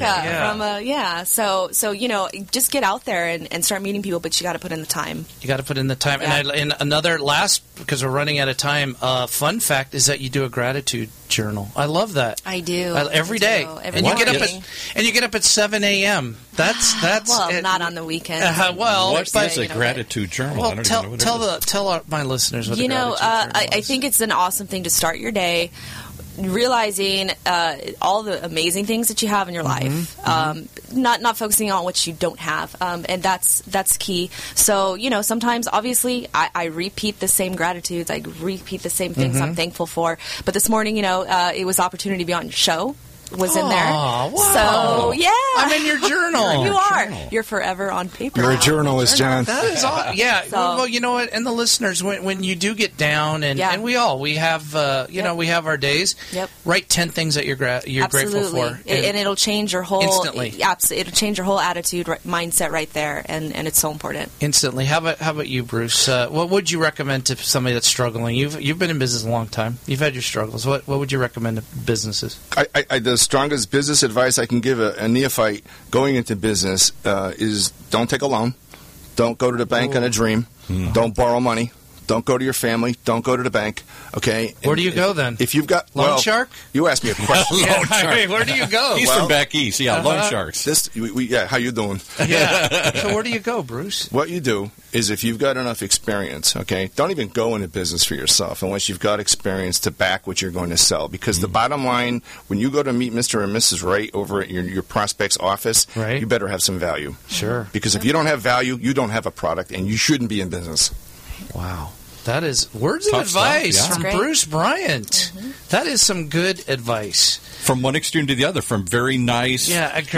So, just get out there and start meeting people, but you got to put in the time. You got to put in the time. Yeah. And another because we're running out of time, fun fact is that you do a gratitude journal. I love that. I do. Every day. You get up at 7 a.m. That's well, not on the weekends. What is a gratitude journal? Well, tell my listeners what a gratitude journal is. I think it's an awesome thing to start your day, realizing all the amazing things that you have in your life, not focusing on what you don't have, and that's key. So sometimes obviously I repeat the same gratitudes, I repeat the same things I'm thankful for. But this morning, it was opportunity to be on your show. Was in there. Wow. So, yeah. I'm in your journal. You are. You're forever on paper. You're a journalist, John. That is awesome. Yeah. So, well, you know what? And the listeners, when you do get down, and we have, we have our days. Yep. Write 10 things that you're grateful for. And it'll change your whole... Instantly. It'll change your whole attitude, mindset right there, and it's so important. Instantly. How about you, Bruce? What would you recommend to somebody that's struggling? You've been in business a long time. You've had your struggles. What would you recommend to businesses? The strongest business advice I can give a neophyte going into business is don't take a loan. Don't go to the bank on a dream. Don't borrow money. Don't go to your family. Don't go to the bank. Okay. Where do you go then? If you've got Loan Shark, you asked me a question. Loan Shark. Where do you go? He's from back east. Yeah, Loan Sharks. How you doing? Yeah. So where do you go, Bruce? What you do is if you've got enough experience, okay, don't even go into business for yourself unless you've got experience to back what you're going to sell. Because the bottom line, when you go to meet Mr. and Mrs. Wright over at your prospect's office, you better have some value. Sure. Because if you don't have value, you don't have a product, and you shouldn't be in business. Wow. That is words Tough of advice stuff, yeah. from Great. Bruce Bryant. That is some good advice. From one extreme to the other, from very nice, platitudes,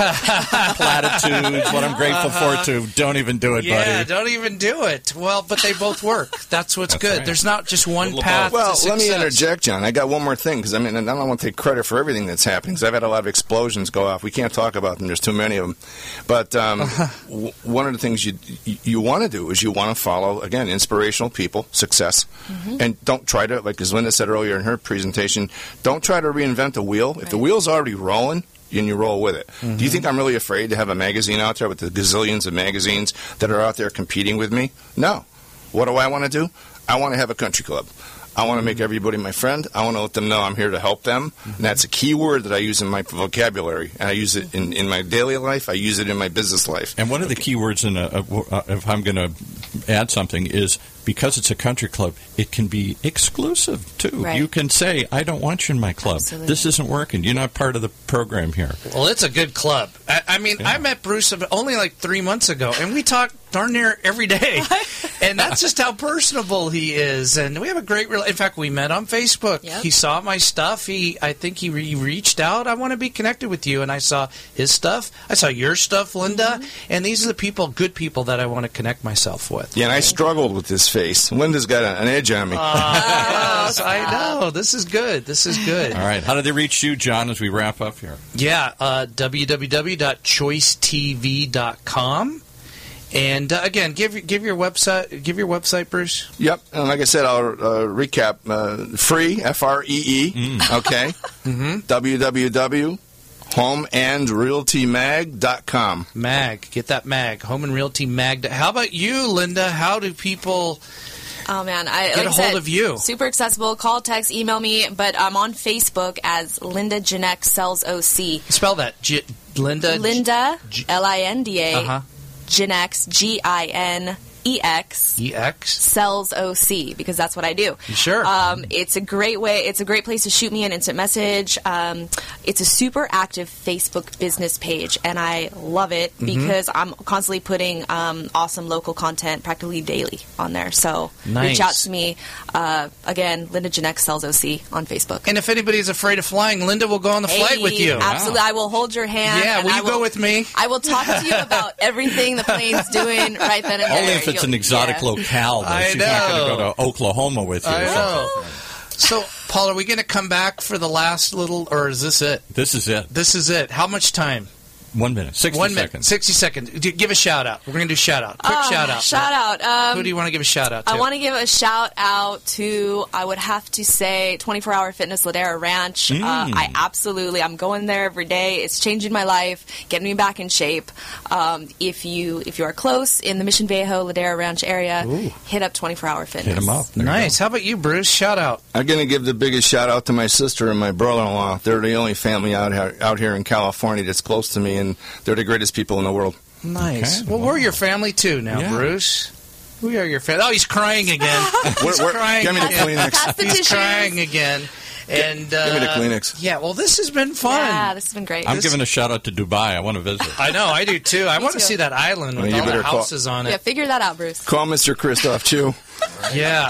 what I'm grateful for, to don't even do it, Yeah, buddy. don't even do it. Well, but they both work. That's what's That's good. right. There's not just one Little path Well, to let me success. interject, John. I got one more thing, because I don't want to take credit for everything that's happening, because I've had a lot of explosions go off. We can't talk about them. There's too many of them. But one of the things you want to do is you want to follow, again, inspirational people, success, and don't try to, like as Linda said earlier in her presentation, don't try to reinvent the wheel. If the wheel's already rolling, and you roll with it. Do you think I'm really afraid to have a magazine out there with the gazillions of magazines that are out there competing with me? No. What do I want to do? I want to have a country club. I want to make everybody my friend. I want to let them know I'm here to help them. And that's a key word that I use in my vocabulary. And I use it in my daily life. I use it in my business life. And one of the key words, if I'm going to add something, is because it's a country club, it can be exclusive, too. Right. You can say, I don't want you in my club. Absolutely. This isn't working. You're not part of the program here. Well, it's a good club. I mean, I met Bruce only like 3 months ago, and we talk darn near every day. And that's just how personable he is. And we have a great in fact, we met on Facebook. Yep. He saw my stuff. I think he reached out. I want to be connected with you. And I saw his stuff. I saw your stuff, Linda. And these are the good people that I want to connect myself with. Yeah, and I struggled with this face. Linda's got an edge on me. Yes, I know. This is good. This is good. All right. How do they reach you, John, as we wrap up here? Yeah, www.choicetv.com. And again, give your website, Bruce. Yep, and like I said, I'll recap. Free, F-R-E-E, okay? www.homeandrealtymag.com. Mag, get that mag. Home and Realty Mag. How about you, Linda? How do people Oh man, get a hold of you? Super accessible. Call, text, email me. But I'm on Facebook as Linda Janex Sells OC. Spell that, Linda. Linda Linda Janex GINEX EX. Sells OC, because that's what I do. Sure. It's a great way. It's a great place to shoot me an instant message. It's a super active Facebook business page, and I love it because I'm constantly putting awesome local content practically daily on there. So reach out to me. Again, Linda Janex Sells OC on Facebook. And if anybody's afraid of flying, Linda will go on the flight with you. Absolutely. I will hold your hand. Yeah, and will I you go with me? I will talk to you about everything the plane's doing right then and there. Only if it's an exotic locale. Though. I She's not going to know. go to Oklahoma with you. I know. So, Paul, are we going to come back for the last little, or is this it? This is it. This is it. How much time? 1 minute. 60 1 minute. seconds. 60 seconds. Give a shout out. We're going to do shout out. Quick shout out. Shout out. Who do you want to give a shout out to? I want to give a shout out to, I would have to say, 24-Hour Fitness Ladera Ranch. I'm going there every day. It's changing my life, getting me back in shape. If you are close in the Mission Viejo Ladera Ranch area, hit up 24-Hour Fitness. Hit them up. There you Nice. How about you, Bruce? Shout out. I'm going to give the biggest shout out to my sister and my brother-in-law. They're the only family out here in California that's close to me, and they're the greatest people in the world. Nice. Okay. Well, we're your family too now, Yeah. Bruce. We are your family. Oh, he's crying again. He's Where- crying give me the again. Kleenex. Pass the He's tissues. crying again. And Give me the Kleenex. Yeah, well, this has been fun. Yeah, this has been great. I'm giving a shout out to Dubai. I want to visit. I know, I do too. I want to too. see that island with Well, you all the better call- houses on Yeah, it. figure that out, Bruce. Call Mr. Christoph Chu. Yeah.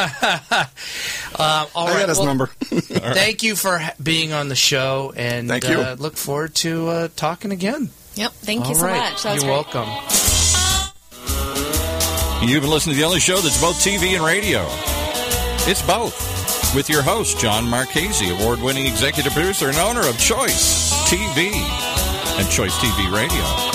All I right. got his well, number. Thank you for being on the show, and Thank you. Look forward to talking again. Yep, thank you All so right. much. That was You're great. welcome. You've been listening to the only show that's both TV and radio. It's both. With your host, John Marchese, award-winning executive producer and owner of Choice TV and Choice TV Radio.